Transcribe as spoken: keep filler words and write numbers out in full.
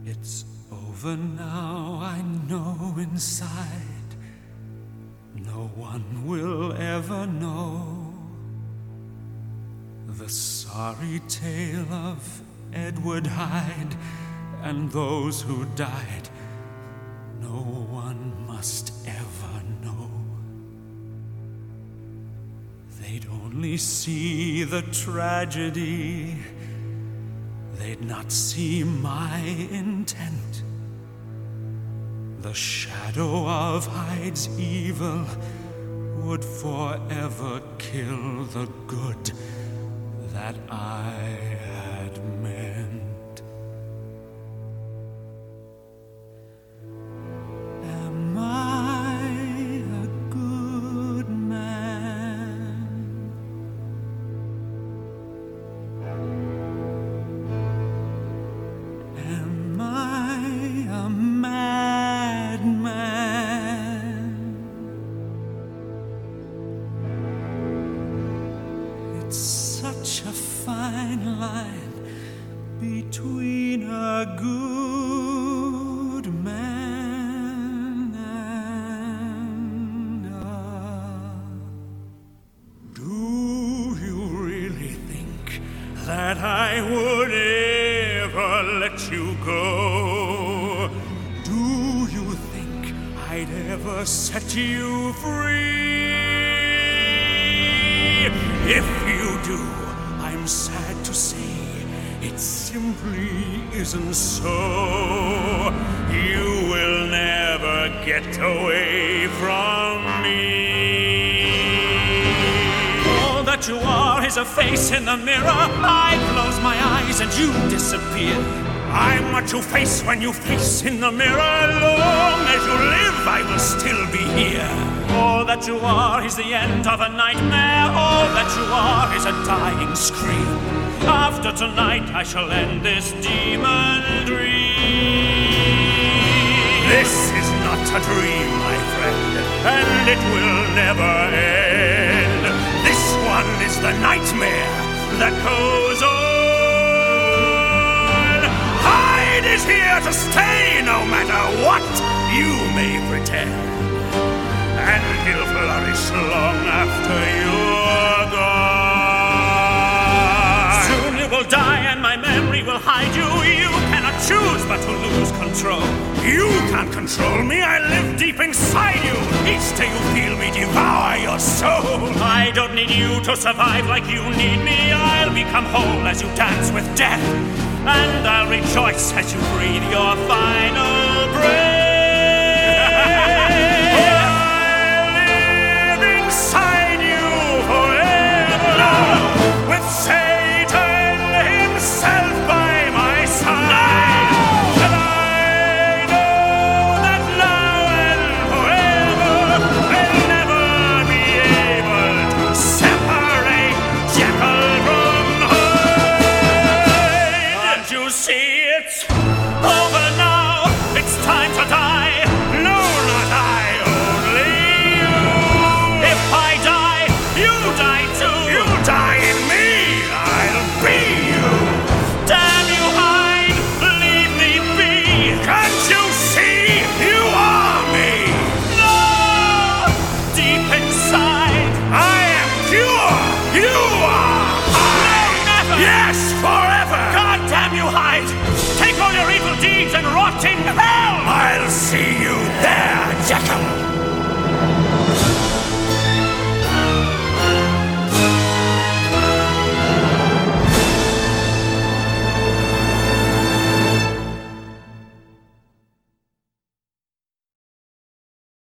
It's over now, I know inside. No one will ever know the sorry tale of Edward Hyde and those who died. No one must ever know. They'd only see the tragedy. They'd not see my intent. The shadow of Hyde's evil would forever kill the good that I had meant. Am I a good man? Am I a madman? It's such a fine line between a good man and a... Do you really think that I would ever let you go? Do you think I'd ever set you free? If you do, I'm sad to say it simply isn't so. You will never get away from me. All that you are is a face in the mirror. I close my eyes and you disappear. I'm what you face when you face in the mirror. Long as you live, I will still be here. All that you are is the end of a nightmare. All that you are is a dying scream. After tonight, I shall end this demon dream. This is not a dream, my friend, and it will never end. This one is the nightmare that goes on. Hyde is here to stay, no matter what you may pretend. And he'll flourish long after you're gone. Soon you will die and my memory will hide you. You cannot choose but to lose control. You can't control me, I live deep inside you. Each day you feel me devour your soul. I don't need you to survive like you need me. I'll become whole as you dance with death. And I'll rejoice as you breathe your final breath. Inside